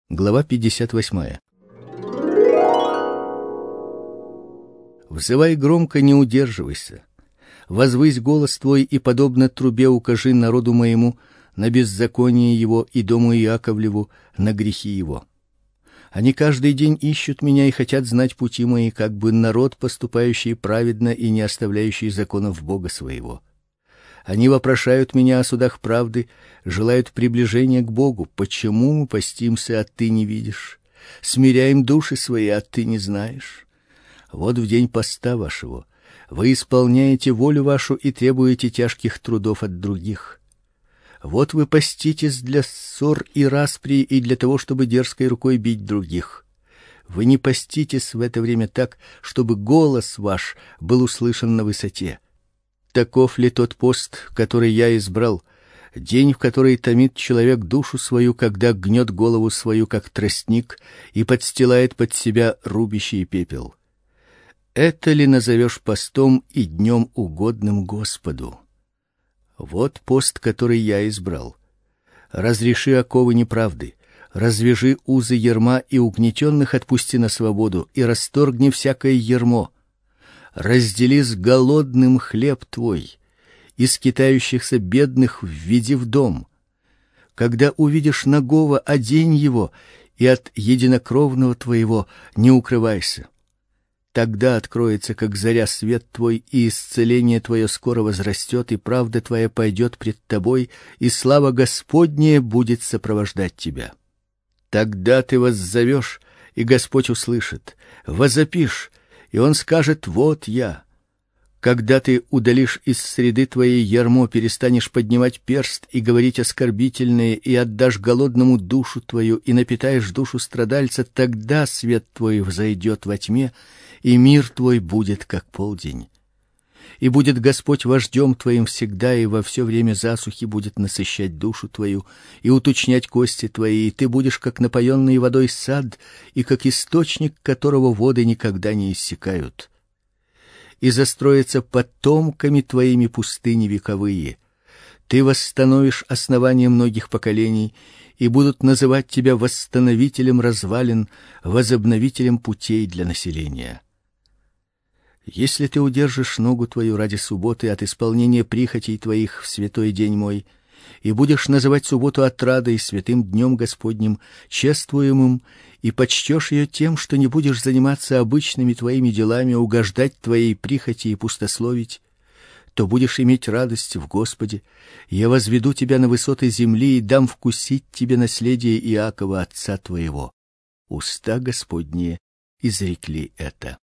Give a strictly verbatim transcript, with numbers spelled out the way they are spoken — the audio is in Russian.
Глава пятьдесят восьмая. Взывай громко, не удерживайся. Возвысь голос твой и подобно трубе укажи народу моему на беззаконие его и дому Иаковлеву на грехи его. Они каждый день ищут меня и хотят знать пути мои, как бы народ, поступающий праведно и не оставляющий законов Бога своего. Они вопрошают меня о судах правды, желают приближения к Богу. Почему мы постимся, а ты не видишь? Смиряем души свои, а ты не знаешь? Вот в день поста вашего вы исполняете волю вашу и требуете тяжких трудов от других. Вот вы поститесь для ссор и распри и для того, чтобы дерзкой рукой бить других. Вы не поститесь в это время так, чтобы голос ваш был услышан на высоте. Таков ли тот пост, который я избрал, день, в который томит человек душу свою, когда гнет голову свою, как тростник, и подстилает под себя рубящий пепел? Это ли назовешь постом и днем угодным Господу? Вот пост, который я избрал. Разреши оковы неправды, развяжи узы ярма, и угнетенных отпусти на свободу, и расторгни всякое ярмо. Раздели с голодным хлеб твой, и скитающихся бедных введи в дом. Когда увидишь нагого, одень его, и от единокровного твоего не укрывайся. Тогда откроется, как заря, свет твой, и исцеление твое скоро возрастет, и правда твоя пойдет пред тобой, и слава Господняя будет сопровождать тебя. Тогда ты воззовешь, и Господь услышит, возопишь, и Он скажет: вот я. Когда ты удалишь из среды твоей ярмо, перестанешь поднимать перст и говорить оскорбительное, и отдашь голодному душу твою, и напитаешь душу страдальца, тогда свет твой взойдет во тьме, и мир твой будет как полдень. И будет Господь вождем твоим всегда, и во все время засухи будет насыщать душу твою и уточнять кости твои, и ты будешь как напоенный водой сад, и как источник, которого воды никогда не иссякают. И застроятся потомками твоими пустыни вековые. Ты восстановишь основания многих поколений, и будут называть тебя восстановителем развалин, возобновителем путей для населения. Если ты удержишь ногу твою ради субботы от исполнения прихотей твоих в святой день мой, и будешь называть субботу отрадой, святым днем Господним, чествуемым, и почтешь ее тем, что не будешь заниматься обычными твоими делами, угождать твоей прихоти и пустословить, то будешь иметь радость в Господе. Я возведу тебя на высоты земли и дам вкусить тебе наследие Иакова, отца твоего. Уста Господние изрекли это.